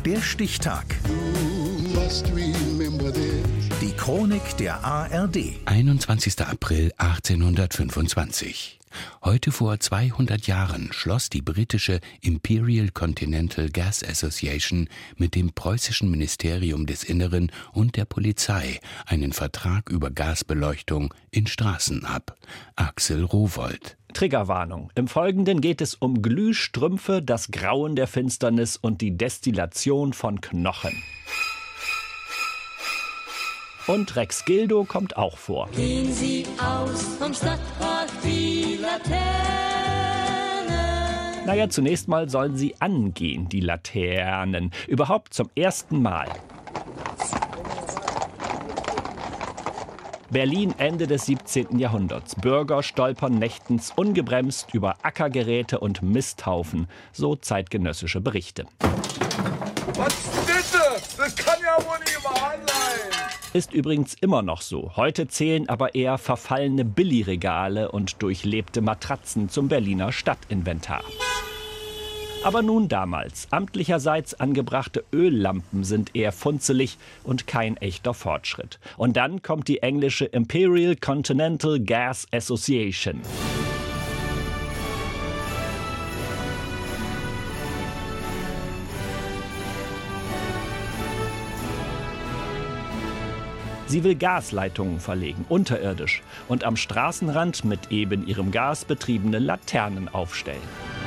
Der Stichtag. Die Chronik der ARD. 21. April 1825. Heute vor 200 Jahren schloss die britische Imperial Continental Gas Association mit dem preußischen Ministerium des Inneren und der Polizei einen Vertrag über Gasbeleuchtung in Straßen ab. Axel Rowohlt. Triggerwarnung. Im Folgenden geht es um Glühstrümpfe, das Grauen der Finsternis und die Destillation von Knochen. Und Rex Gildo kommt auch vor. Gehen Sie aus vom Stadtpark, die Laterne. Naja, zunächst mal sollen sie angehen, die Laternen. Überhaupt zum ersten Mal. Berlin Ende des 17. Jahrhunderts. Bürger stolpern nächtens ungebremst über Ackergeräte und Misthaufen. So zeitgenössische Berichte. Was bitte? Das kann ja wohl nicht wahr sein. Ist übrigens immer noch so. Heute zählen aber eher verfallene Billigregale und durchlebte Matratzen zum Berliner Stadtinventar. Aber nun damals. Amtlicherseits angebrachte Öllampen sind eher funzelig und kein echter Fortschritt. Und dann kommt die englische Imperial Continental Gas Association. Sie will Gasleitungen verlegen, unterirdisch, und am Straßenrand mit eben ihrem Gas betriebene Laternen aufstellen.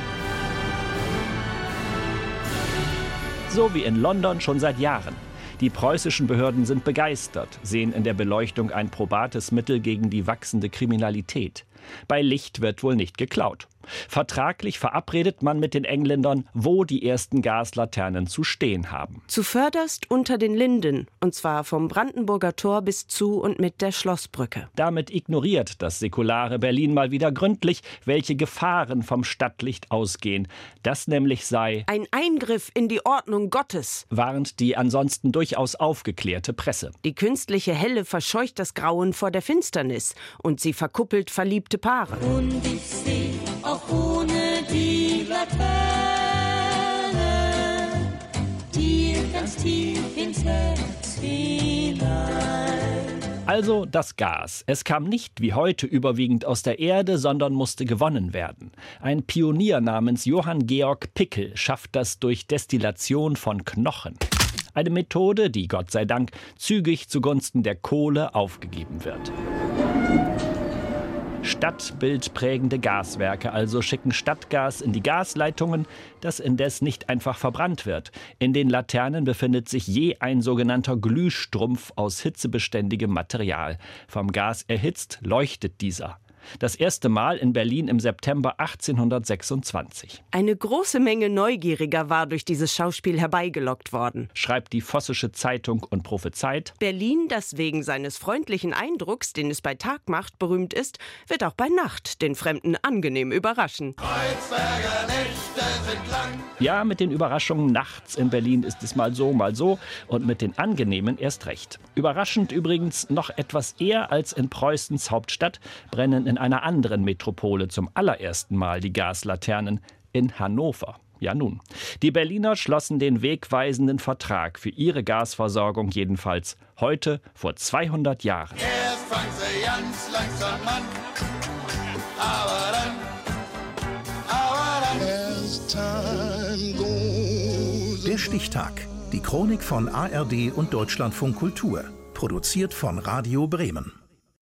So wie in London schon seit Jahren. Die preußischen Behörden sind begeistert, sehen in der Beleuchtung ein probates Mittel gegen die wachsende Kriminalität. Bei Licht wird wohl nicht geklaut. Vertraglich verabredet man mit den Engländern, wo die ersten Gaslaternen zu stehen haben. Zuvörderst unter den Linden, und zwar vom Brandenburger Tor bis zu und mit der Schlossbrücke. Damit ignoriert das säkulare Berlin mal wieder gründlich, welche Gefahren vom Stadtlicht ausgehen. Das nämlich sei ein Eingriff in die Ordnung Gottes, warnt die ansonsten durchaus aufgeklärte Presse. Die künstliche Helle verscheucht das Grauen vor der Finsternis und sie verkuppelt verliebte Paare. Und ich seh auch ohne die Laterne, dir ganz tief ins Herz hinein. Also das Gas. Es kam nicht wie heute überwiegend aus der Erde, sondern musste gewonnen werden. Ein Pionier namens Johann Georg Pickel schafft das durch Destillation von Knochen. Eine Methode, die Gott sei Dank zügig zugunsten der Kohle aufgegeben wird. Stadtbildprägende Gaswerke also schicken Stadtgas in die Gasleitungen, das indes nicht einfach verbrannt wird. In den Laternen befindet sich je ein sogenannter Glühstrumpf aus hitzebeständigem Material. Vom Gas erhitzt leuchtet dieser. Das erste Mal in Berlin im September 1826. Eine große Menge Neugieriger war durch dieses Schauspiel herbeigelockt worden, schreibt die Vossische Zeitung und prophezeit: Berlin, das wegen seines freundlichen Eindrucks, den es bei Tag macht, berühmt ist, wird auch bei Nacht den Fremden angenehm überraschen. Kreuzberger Nächte sind lang. Ja, mit den Überraschungen nachts in Berlin ist es mal so und mit den angenehmen erst recht. Überraschend übrigens noch etwas eher als in Preußens Hauptstadt brennen in einer anderen Metropole zum allerersten Mal die Gaslaternen, in Hannover. Ja nun, die Berliner schlossen den wegweisenden Vertrag für ihre Gasversorgung jedenfalls heute vor 200 Jahren. Erst fangen sie ganz langsam an, aber dann as time goes. Der Stichtag. Die Chronik von ARD und Deutschlandfunk Kultur. Produziert von Radio Bremen.